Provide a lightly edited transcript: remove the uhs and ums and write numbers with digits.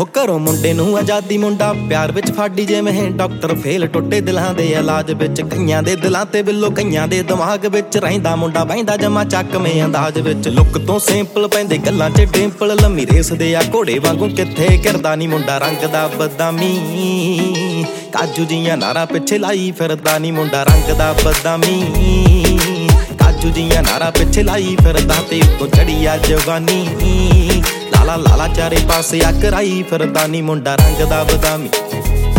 ਹੋ ਘਰੋਂ ਮੁੰਡੇ ਨੂੰ ਆਜ਼ਾਦੀ, ਮੁੰਡਾ ਪਿਆਰ ਵਿੱਚ ਫਾਡੀ ਜਿਵੇਂ ਡਾਕਟਰ ਫੇਲ, ਟੁੱਟੇ ਦਿਲਾਂ ਦੇ ਇਲਾਜ ਵਿੱਚ। ਕਈਆਂ ਦੇ ਦਿਲਾਂ ਤੇ ਬਿੱਲੋ, ਕਈਆਂ ਦੇ ਦਿਮਾਗ ਵਿੱਚ ਰਹਿੰਦਾ ਮੁੰਡਾ ਬਹਿੰਦਾ ਜਮਾ ਚੱਕਵੇਂ ਅੰਦਾਜ਼ ਵਿੱਚ। ਲੁੱਕ ਤੋਂ ਸਿੰਪਲ ਪੈਂਦੇ ਗੱਲਾਂ 'ਚ ਡਿੰਪਲ, ਲੰਮੀ ਰੇਸ ਦੇ ਆ ਘੋੜੇ ਵਾਂਗੂ ਕਿੱਥੇ ਗਿਰਦਾ ਨੀ ਮੁੰਡਾ ਰੰਗ ਦਾ ਬਦਾਮੀ। ਕਾਜੂ ਜੀਆਂ ਨਾਰਾਂ ਪਿੱਛੇ ਲਾਈ ਫਿਰਦਾ ਨੀ ਮੁੰਡਾ ਰੰਗ ਦਾ ਬਦਾਮੀ। ਕਾਜੂ ਜੀਆਂ ਨਾਰਾਂ ਪਿੱਛੇ ਲਾਈ ਫਿਰਦਾ ਤੇ ਉੱਤੋਂ ਚੜੀ ਆ ਜਵਾਨੀ। ਲਾਲਾ ਲਾਲਾ ਚਾਰੇ ਪਾਸੇ ਆ ਕਰਾਈ ਫਿਰਦਾ ਨੀ ਮੁੰਡਾ ਰੰਗ ਦਾ ਬਦਾਮੀ।